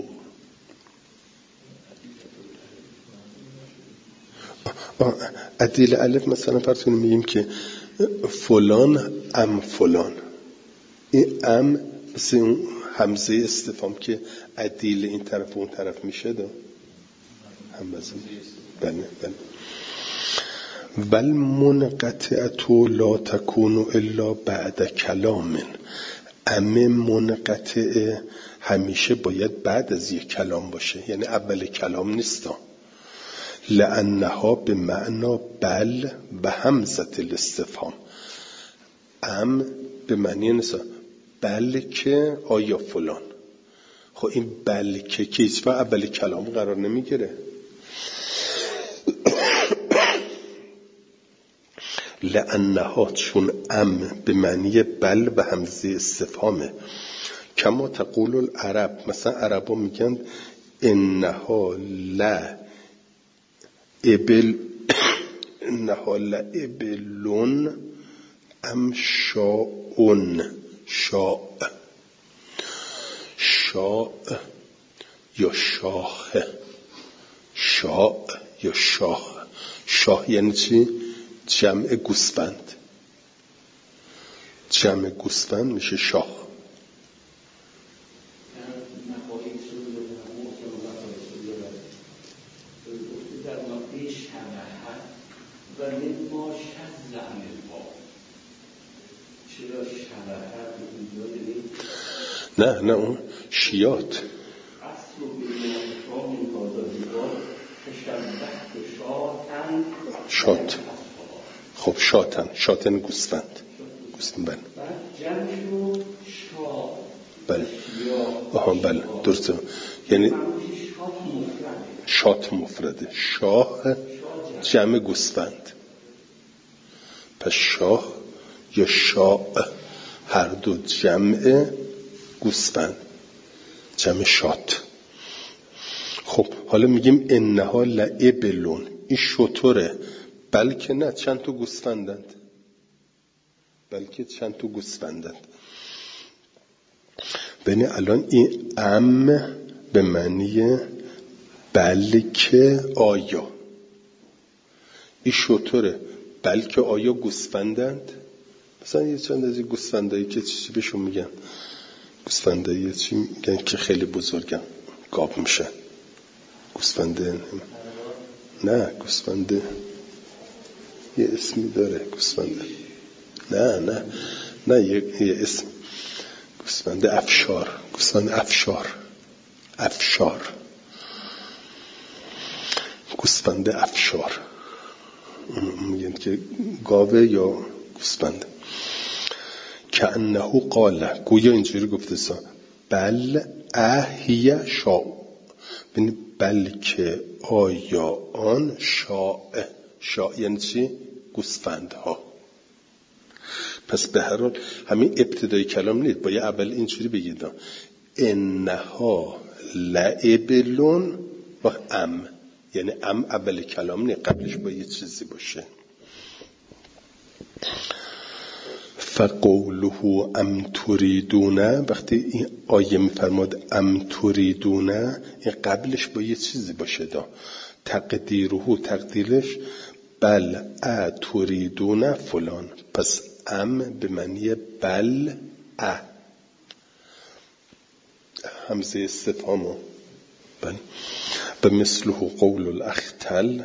عدیل الف مثلا فرض کنیم میگیم که فلان ام فلان. این ام مثل اون همزه استفهام که عدیل این طرف و اون طرف میشه دا همزه. بله بله. ول منقطعه لا تکون الا بعد کلام. ام منقطعه همیشه باید بعد از یک کلام باشه، یعنی اول کلام نیستا. لانها به معنا بل و همزه الاستفهام. ام به معنی نیست بلکه آیا فلان. خب این بلکه که هیچ وقت اول کلام قرار نمیگیره. لانها چون ام به معنی بل و همزه استفهامه. کما تقول العرب، مثلا عربا میگن انها لا ابل انها لا ابلون ام شاءون. شاء شاء یا شاه، شاء یا شاه. شاه یعنی چی؟ جمع گوسفند. جمع گوسفند میشه شاه. نه نه اون شیات. شات. خب شاتن، شاتن گوسفند. گوسفند بله. بله. آها بله درسته. یعنی شات مفرده. شاه جمع گوسفند. پس شاه یا شاء هر دو جمع گوسفند، جمع شات. خب حالا میگیم انها لابلون، این شطوره، بلکه نه چند تا گوسفندند، بلکه چند تا گوسفندند. ببین الان این ام به معنی بلکه آیا، این شطوره، بلکه آیا گوسفندند. مثلا یه چند از این گوسفندایی که چی بهشون میگن، گوسفندایی چی میگن که خیلی بزرگن، گاو میشه. گوسفنده نه، گوسفنده یه اسمی داره، گوسفنده نه نه نه یه, یه اسم، گوسفنده افشار، گوسفند افشار، افشار گوسفنده افشار میگن که گاوه یا گوسفنده. که انه قاله، گویا اینجوری گفته سا بل اهی شاء، ببین بلکه آیا آن شاء شاء یعنی چی؟ گوسفندها. پس به هر حال همین ابتدای کلام نیست، باید اول اینجوری بگید انها لعبلون و ام، یعنی ام اول کلام نیست، قبلش با یه چیزی باشه. فقوله ام تريدون، وقتی این آیه میفرماد ام تريدون، این قبلش با یه چیزی باشه دا. تقدیره، تقدیرش بل ا تريدون فلان، پس ام به معنی بل ا، همزه استفهامو بل. و مثله قول الاختل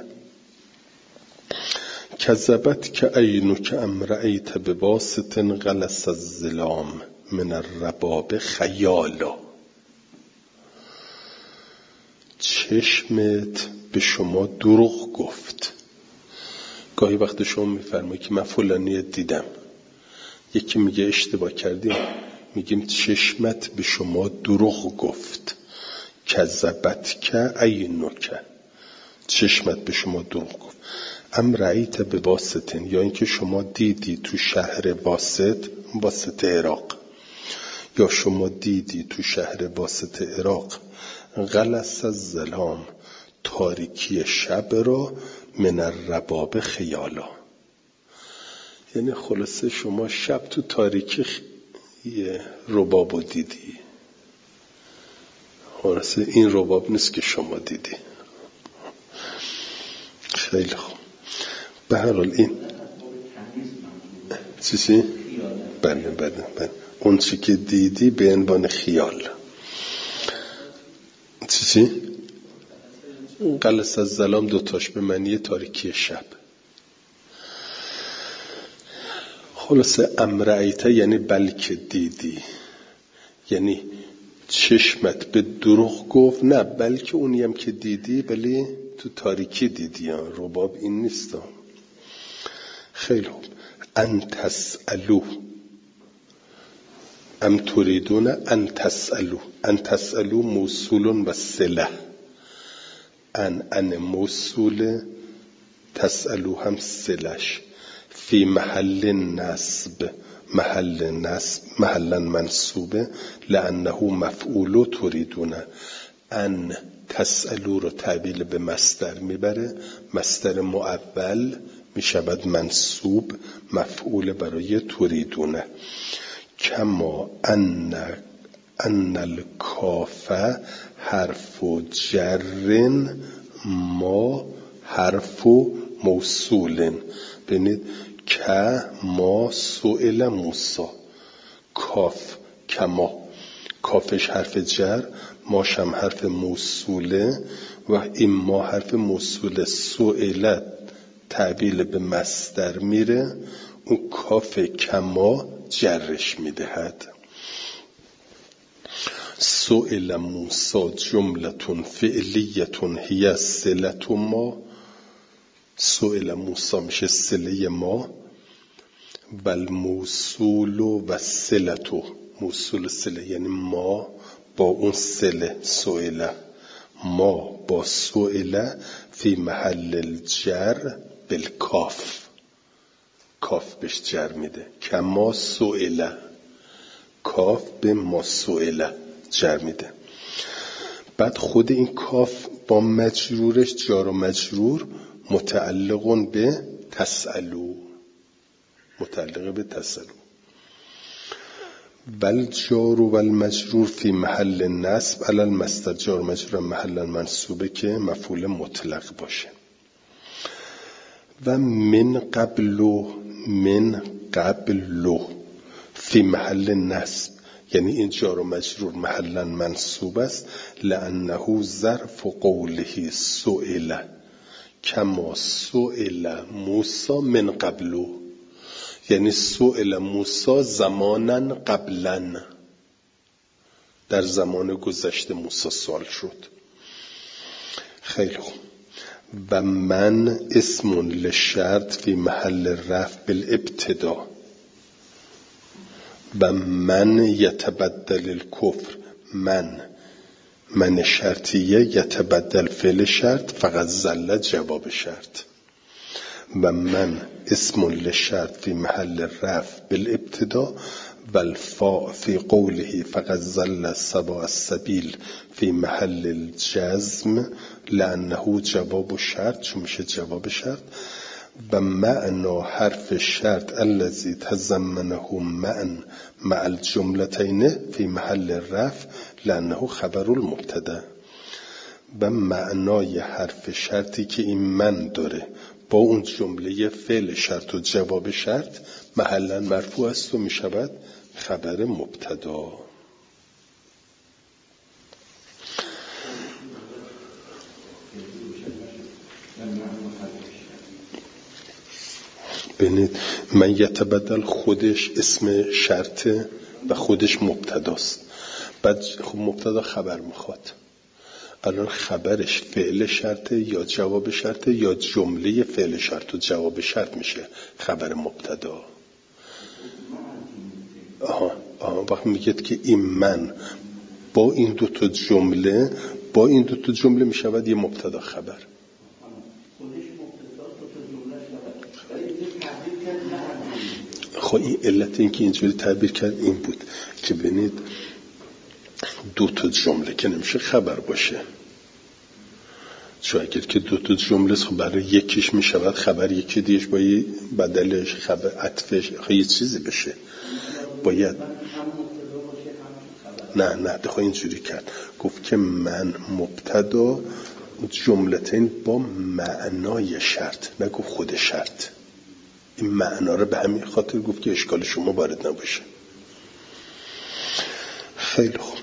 کذبت که عینک ام رأیت بباسط غلس الظلام من الرباب خیالا. چشمت به شما دروغ گفت. گاهی وقت شما میفرمایی که من فلانی دیدم، یکی میگه اشتباه کردیم، میگیم چشمت به شما دروغ گفت. کذبت که عینک، چشمت به شما دروغ گفت. ام رأیت بباسطن، یا اینکه شما دیدی تو شهر واسط، واسط عراق، یا شما دیدی تو شهر واسط عراق غلس الظلام، تاریکی شب را، من الرباب خیالا، یعنی خلاصه شما شب تو تاریکی یه ربابو دیدی. خلاصه این رباب نیست که شما دیدی. خیلی خوب. به هر حال این چی چی؟ بله بله بله، اون چی که دیدی به عنوان خیال. چی چی؟ غلس الظلام دوتاش به معنی تاریکی شب. خلاصه امرعیته یعنی بلکه دیدی، یعنی چشمت به دروغ گفت، نه بلکه اونی هم که دیدی ولی تو تاریکی دیدی. رباب این نیست. خیلی خوب. ان تسألو، ام تريدون ان تسألو، ان تسألو موصول و صله، ان ان موصول، تسألو هم صلش. فی محل نصب، محل نصب محلا منصوبه، لانه مفعول تريدون. ان تسألو رو تعبیل به مصدر میبره، مصدر مؤول میشود منصوب، مفعول برای تريدون. کما ان ان الکاف حرف جر ما حرف موصول. ببینید که ما سئل موسی، کاف کما، کافش حرف جر، ماش هم حرف موصوله و این ما حرف موصوله. سئل تعبیل به مصدر میره، اون کاف کما جرش میدهد. سئل موسی جملتون فعلیتون هی صلت ما، سئل موسی میشه صله ما، و الموصول و صلتو، موصول صله یعنی ما با اون صله سئل، ما با سئل فی محل الجر بالکاف، کاف بهش جر میده. کما سئل، کاف به ما سئل جر میده. بعد خود این کاف با مجرورش جار و مجرور متعلق به تسألو، متعلق به تسألو. بل جار و المجرور فی محل نصب علی المصدر، جار و مجرور محلا منصوبه که مفعول مطلق باشه. و من قبل، من قبل فی محل نصب، یعنی این جار و مجرور محلا منصوب است، لانه ظرف قوله سئل کما سئل موسی من قبل، یعنی سئل موسی زمانا قبلا، در زمان گذشته موسی سوال شد. خیلی خوب. و من اسم لشرط فی محل رفع بالابتدا. و من یتبدل الکفر، من من شرطیه یتبدل فعل شرط فقط زل جواب شرط و من اسم للشرط فی محل رفع بالابتدا و الفاء فی قوله فقط زل سبا السبیل فی محل الجزم لانه جواب شرط، چون میشه جواب شرط. و معنا حرف شرط الذی تضمنه معن مع الجملتین فی محل رفع لانه خبر المبتدا. و معنای حرف شرطی که این من داره با اون جمله فعل شرط و جواب شرط محلا مرفوع است و میشود خبر مبتدا. ببینید من یتبدل خودش اسم شرطه و خودش مبتداست. بعد خب مبتدا خبر میخواد. الان خبرش فعل شرطه یا جواب شرطه یا جمله فعل شرط و جواب شرط میشه خبر مبتدا. آها آها وقتی میگید که این من با این دو تا جمله با این دو تا جمله میشود یه مبتدا خبر. خب این علت این که اینجوری تعبیر کرد این بود که ببینید دو تا جمله که نمیشه خبر باشه، چون اگر که دو تا جمله خب برای یکیش میشود خبر، یکی دیگه باید بدلش خبر عطفش یه چیزی بشه باید. نه نه خب اینجوری کرد گفت که من مبتدا جملتین با معنای شرط، نگفت خود شرط. این معنا رو به همین خاطر گفت که اشکال شما وارد نباشه. خیلی خوب.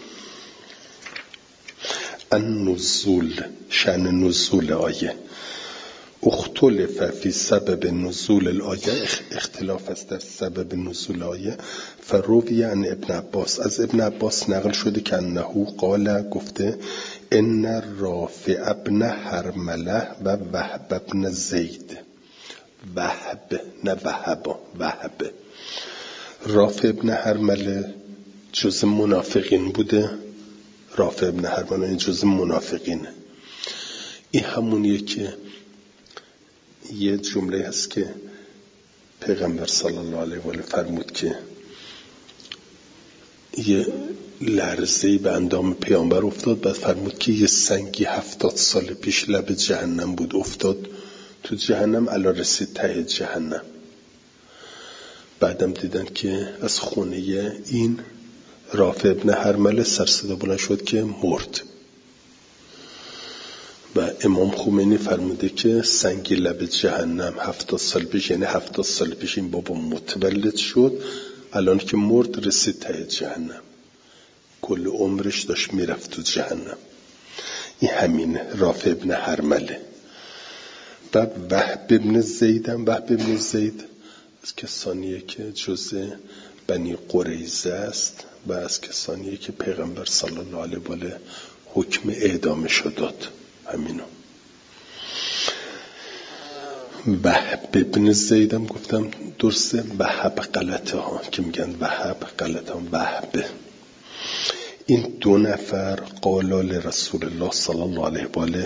النزول، شأن نزول آیه. اختلف فی سبب نزول الآیه، اختلاف است در سبب نزول آیه. فروی عن ابن عباس، از ابن عباس نقل شده که انه قال، گفته ان رافع ابن حرمله و وهب ابن زید، وهب نه وهب، وهب. رافع ابن حرمله جز منافقین بوده. رافع ابن حرمله جز منافقینه. این همونیه که یه جمله هست که پیغمبر صلی الله علیه و آله فرمود که یه لرزه‌ای به اندام پیامبر افتاد، بعد فرمود که یه سنگی هفتاد سال پیش لب جهنم بود افتاد تو جهنم الا رسید ته جهنم. بعدم دیدن که از خونه این رافع ابن حرمله سر صدا بلند شد که مرد. و امام خمینی فرموده که سنگی لب جهنم هفتاد سال پیش، یعنی هفتاد سال پیش این بابا متولد شد، الان که مرد رسید ته جهنم. کل عمرش داشت میرفت تو جهنم. این همین رافع ابن حرمله. و وهب ابن زیدم، وهب ابن زید از کسانیه که جزء بنی قریظه است و از کسانیه که پیغمبر صلی الله علیه و آله حکم اعدامش داد. همینو. وهب ابن زیدم گفتم درسته، وهب غلطه ها که میگن وهب غلطه ها، وهب. این دو نفر قالال رسول الله صلی الله علیه و آله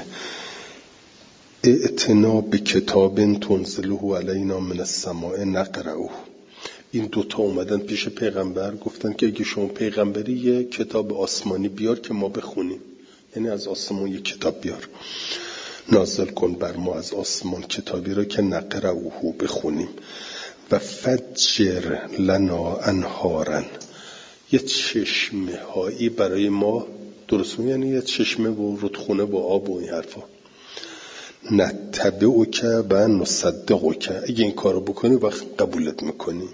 اعتنا به کتاب تنزله علینا من السماء نقرأه. این دوتا اومدن پیش پیغمبر گفتن که اگه شما پیغمبری یه کتاب آسمانی بیار که ما بخونیم، یعنی از آسمان یه کتاب بیار، نازل کن بر ما از آسمان کتابی را که نقرأه بخونیم. و فجر لنا انهارن، یه چشمه هایی برای ما درست، یعنی یه چشمه و رودخونه و آب و این حرفا. نتبعک و نصدقک، اگه این کارو بکنی وقت قبولت میکنی.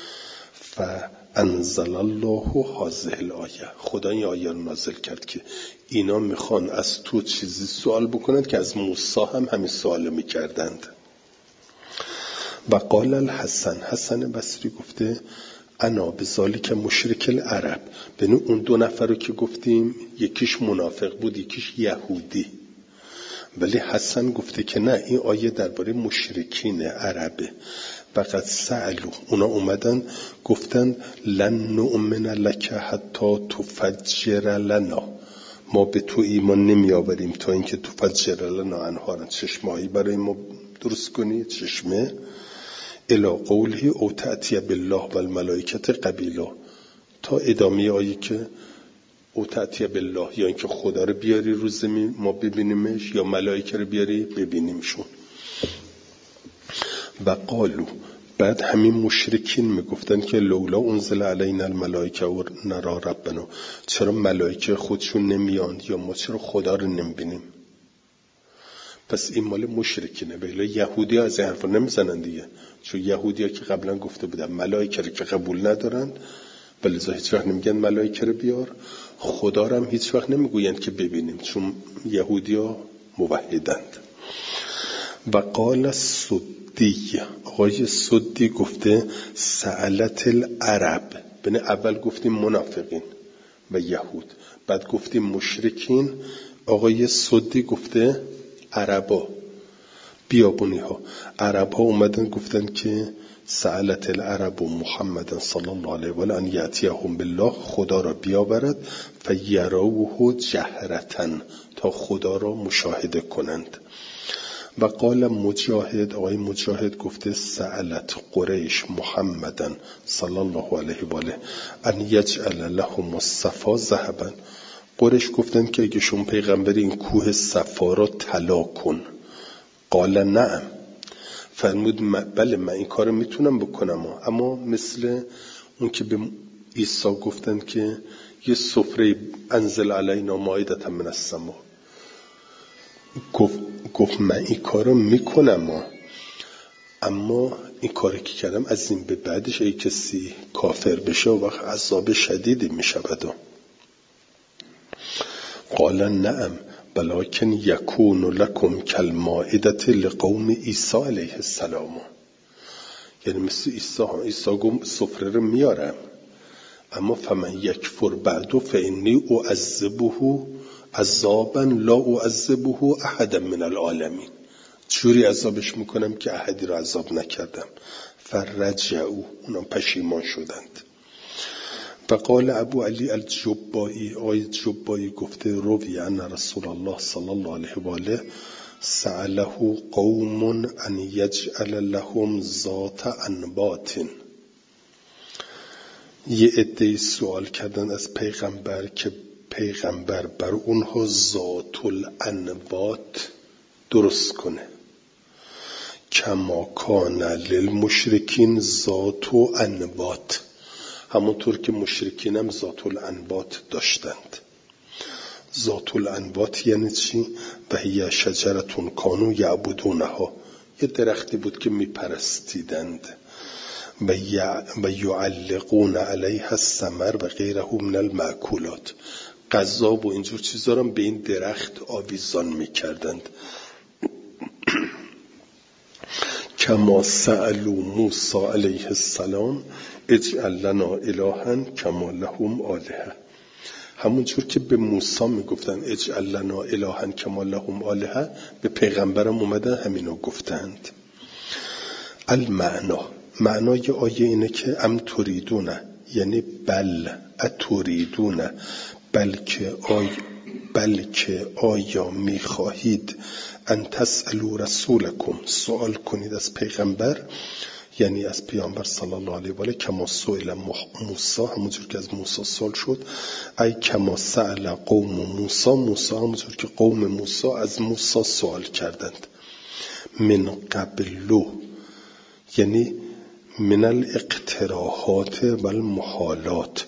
فانزل الله هذه الآیه، خدا این آیه رو نازل کرد که اینا میخوان از تو چیزی سوال بکنند که از موسی هم همین سوال میکردند. و قال الحسن، حسن بصری گفته انا بذالک مشرک العرب. ببین اون دو نفر رو که گفتیم یکیش منافق بود یکیش یهودی، ولی حسن گفته که نه، این آیه درباره مشرکین عربه. فقط سألو، اونا اومدن گفتن لن نؤمن لک حتی تفجر لنا، ما به تو ایمان نمی آوریم تا اینکه تو فجر لنا انهارا چشمه‌ای برای ما درست کنی، چشمه الی قوله او تأتی بالله و الملائکه قبیلا، تا ادامه آیه که او تأتی بالله، یا اینکه خدا رو بیاری رو زمین ما ببینیمش یا ملائکه رو بیاری ببینیمشون. و قالو، بعد همین مشرکین میگفتن که لولا انزل علینا الملائکه و نرا ربنا، چرا ملائکه خودشون نمیان یا ما چرا خدا رو نمیبینیم؟ پس این مال مشرکینه. ولی یهودی ها از این حرفا نمیزنن دیگه، چون یهودی ها که قبلا گفته بودن ملائکه رو که قبول ندارن ولی هیچ وقت نمیگن ملائکه رو بیار، خدا رو هم هیچ وقت نمیگوین که ببینیم، چون یهودی ها موحدند. و قال سدی، آقای سدی گفته سألت العرب، بنه اول گفتیم منافقین و یهود، بعد گفتیم مشرکین، آقای سدی گفته عربا، بیابونی ها. عرب ها اومدن گفتن که سألت العرب محمد صلی الله علیه و آله ان یأتیهم بالله، خدا را بیاورد، فیروه جهرتن، تا خدا را مشاهده کنند. و قال مجاهد، آقای مجاهد گفته سألت قریش محمدن صلی الله علیه و آله ان یجعل لهم الصفا ذهبا، قریش گفتن که اگه شما پیغمبری این کوه صفا را طلا کن. قال نعم، فرمود بله من این کار میتونم بکنم، اما مثل اون که به عیسی گفتن که یه سفره انزل علینا مائدة من السما، گفت گفت من این کارو میکنم، اما این کاری که کردم از این به بعدش ای کسی کافر بشه و وقت عذاب شدیدی میشود. قال نعم ولکن یکون لکم کالمائدة لقوم عیسی علیه السلام، یعنی مثل عیسی ها، عیسی گفت سفره رو میارم، اما فمن یکفر بعد فانی اعذبه عذابا لا اعذبه احدا من العالمین، جوری عذابش میکنم که احدی رو عذاب نکردم. فرجعوا، اونم پشیمان شدند. و قال ابو علی الجبایی، آقای جبایی گفته روی ان رسول الله صلی الله علیه و آله سأله قوم ان یجعل لهم ذات انبات، یه عده‌ای سوال کردن از پیغمبر که پیغمبر بر اونها ذات الانبات درست کنه، کما کان للمشرکین ذات انبات، همونطور که مشرکین هم ذات الانبات داشتند. ذات الانبات یعنی چی؟ و هی شجرتون کانو یعبدونها، یه درختی بود که میپرستیدند. و یعلقون علیها الثمر و غیره من المأکولات، غذا و اینجور چیزا رو به این درخت آویزان میکردند. کما سألوا موسی علیه السلام اجعل لنا الها کما لهم آلهه، همونجور که به موسی میگفتن اجعل لنا الها کما لهم آلهه، به پیغمبرم اومدن همینو گفتند. المعنا، معنای آیه اینه که ام تریدونه، یعنی بل اتریدونه، بلکه آیا بلکه آیا میخواهید ان تسألوا رسولکم، سوال کنید از پیغمبر، یعنی از پیامبر صلی الله علیه و آله، کما سئل موسی، همونجور که از موسی سوال شد، ای کما سأل قوم موسی، موسی همونجور که قوم موسی از موسی سوال کردند. من قبلو، یعنی من الاقتراحات و المحالات،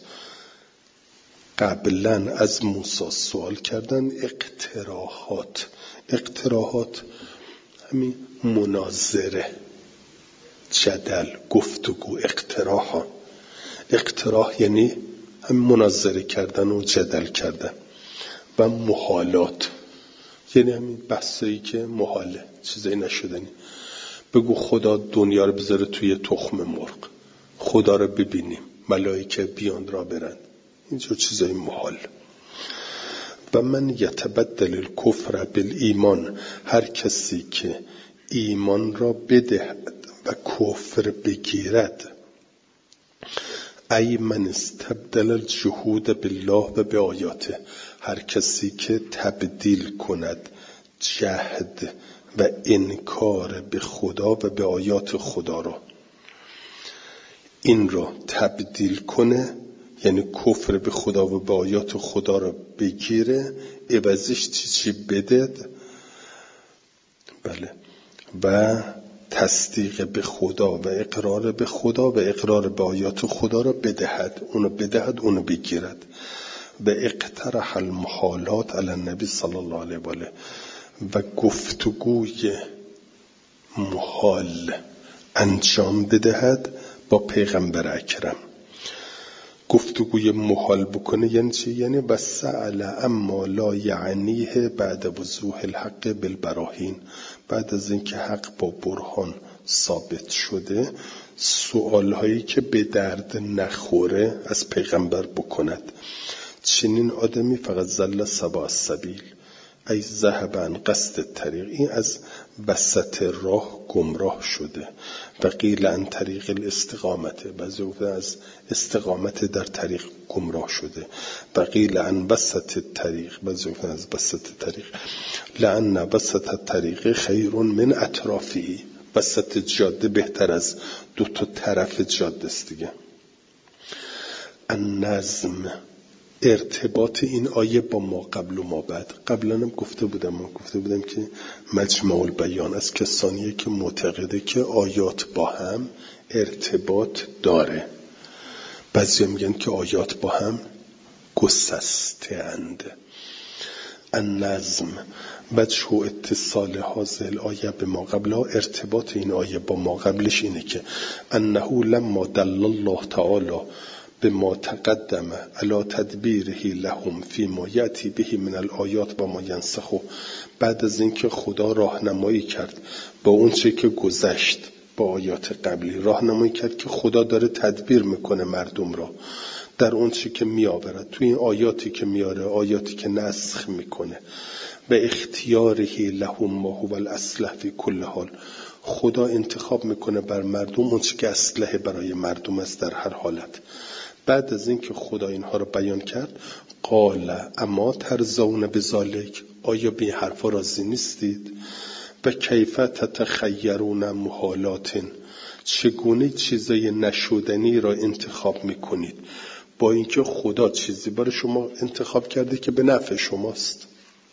قبلا از موسی سوال کردن اقتراحات، اقتراحات همین مناظره، جدل، گفتگو، اقتراح. اقتراح یعنی هم مناظره کردن و جدل کردن. و محالات یعنی همین بحثایی که محاله، چیزایی نشدنی. بگو خدا دنیا رو بذاره توی تخم مرغ، خدا رو ببینیم، ملائکه بیان را برن، اینجور چیزای محال. و من یتبدل الکفر بالایمان، هر کسی که ایمان را بدهد و کفر بگیرد، ای من استبدل الجهود بالله و به آیاته، هر کسی که تبدیل کند جهد و انکار به خدا و به آیات خدا را، این را تبدیل کنه یعنی کفر به خدا و به آیات خدا را بگیره، عوضش چی چی بدد، بله، و تصدیق به خدا و اقرار به خدا و اقرار به آیات خدا را بدهد، اونو بدهد اونو بگیرد. و اقترح المحالات علی النبی صلی الله علیه و آله، و گفتگوی محال انجام بدهد با پیغمبر اکرم. گفتگوی محال بکنه یعنی چی؟ یعنی و سأل اما لا یعنیه بعد وضوح الحق بالبراهین، بعد از اینکه حق با برهان ثابت شده سوال هایی که به درد نخوره از پیغمبر بکند. چنین آدمی فقط زل سبا السبیل ای ذهب عن قصد طریق، این از وسط راه گمراه شده. و قیل عن طریق الاستقامت، بعضی وقت از استقامت در طریق گمراه شده. و قیل عن وسط طریق، بعضی وقت از وسط طریق. لعن وسط طریق خیر من اطرافی، وسط جاده بهتر از دو تا طرف جاده است دیگه. النظم، ارتباط این آیه با ما قبل و ما بعد. قبلا هم گفته بودم من گفته بودم که مجمع البیان از کسانیه که معتقده که آیات با هم ارتباط داره. بعضی میگن که آیات با هم گسسته اند. النظم وجه اتصال حاصل الآیه به ما قبلها، ارتباط این آیه با ما قبلش اینه که انه لما دل الله تعالی به ما تقدم علی تدبیره لهم فی ما یأتی به من الآیات و ما ینسخ، بعد از اینکه خدا راهنمایی کرد با اون چه که گذشت با آیات قبلی، راهنمایی کرد که خدا داره تدبیر میکنه مردم را در اون چه که میآورد توی این آیاتی که میاره، آیاتی که نسخ میکنه. و اختیاره لهم ما هو الاصلح فی کل حال، خدا انتخاب میکنه بر مردم اون چه که اصلح برای مردم است در هر حالت. بعد از اینکه خدا اینها رو بیان کرد قال اما ترضون بذالک، آیا به حرفا راضی نیستید؟ و کیف تتخیرون محالات، چگونه چیزای نشدنی را انتخاب میکنید با اینکه خدا چیزی برای شما انتخاب کرده که به نفع شماست.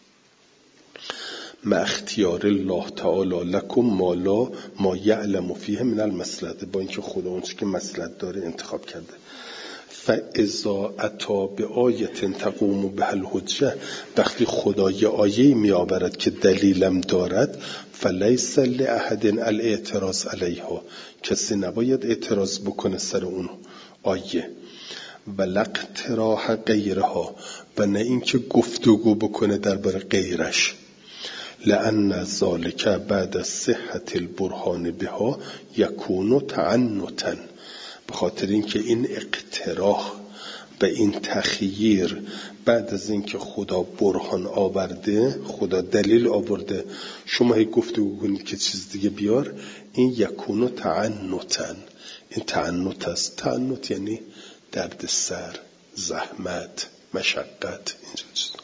ما اختیار الله تعالی لکم ما لا ما یعلم فیه من المصلحه، با اینکه خدا اون چیزی که مصلحت داره انتخاب کرده. فاذا اتی بآیه تقوم بها الحجه، وقتی خدا یه آیه می آورد که دلیلم دارد، فلیس لاحد الاعتراض علیها، کسی نباید اعتراض بکنه سر اون آیه. و لاقتراح غیرها، و نه اینکه گفتگو بکنه درباره غیرش. لأن ذلك بعد صحت البرهان بها یکون تعنتا، به خاطر اینکه این اقتراح و این تخییر بعد از اینکه خدا برهان آورده، خدا دلیل آورده، شما هی گفتگو کنید که چیز دیگه بیار، این یکون تعنتا، این تعنت است. تعنت یعنی درد سر، زحمت، مشقت، اینجا چیز.